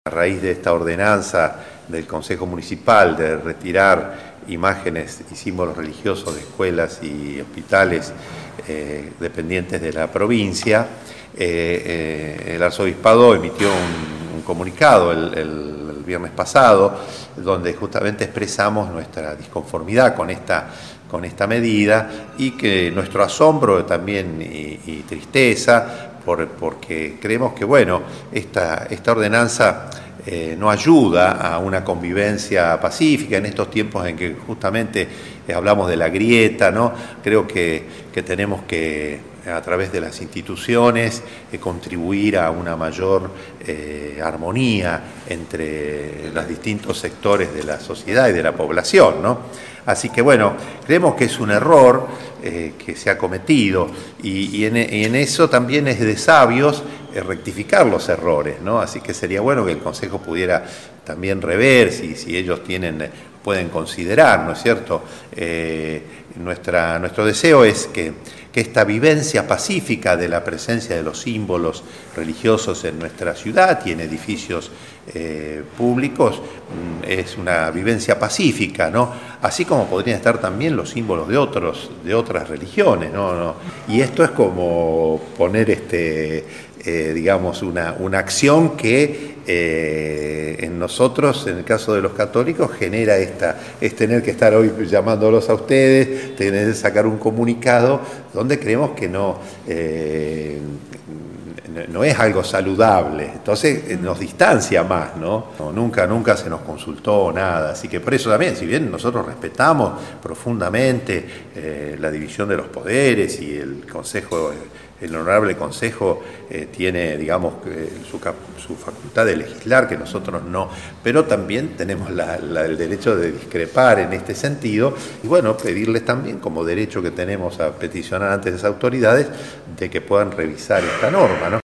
A raíz de esta ordenanza del Consejo Municipal de retirar imágenes y símbolos religiosos de escuelas y hospitales dependientes de la provincia, el arzobispado emitió un comunicado el viernes pasado, donde justamente expresamos nuestra disconformidad con esta medida y que nuestro asombro también y tristeza, porque creemos que bueno, esta ordenanza no ayuda a una convivencia pacífica en estos tiempos en que justamente hablamos de la grieta, ¿no? Creo que tenemos que, a través de las instituciones, contribuir a una mayor armonía entre los distintos sectores de la sociedad y de la población, ¿no? Así que bueno, creemos que es un error que se ha cometido y en eso también es de sabios rectificar los errores, ¿no? Así que sería bueno que el Consejo pudiera también rever si ellos pueden considerar, ¿no es cierto? Nuestro deseo es que esta vivencia pacífica de la presencia de los símbolos religiosos en nuestra ciudad y en edificios públicos es una vivencia pacífica, ¿no? Así como podrían estar también los símbolos de otras religiones, ¿no? Y esto es como poner digamos, una acción que en nosotros, en el caso de los católicos, genera es tener que estar hoy llamándolos a ustedes, tener que sacar un comunicado donde creemos que no es algo saludable, entonces nos distancia más, ¿no? Nunca se nos consultó nada, así que por eso también, si bien nosotros respetamos profundamente la división de los poderes y el Consejo, el Honorable Consejo tiene, digamos, su facultad de legislar, que nosotros no, pero también tenemos el derecho de discrepar en este sentido y bueno, pedirles también como derecho que tenemos a peticionar ante las autoridades de que puedan revisar esta norma, ¿no?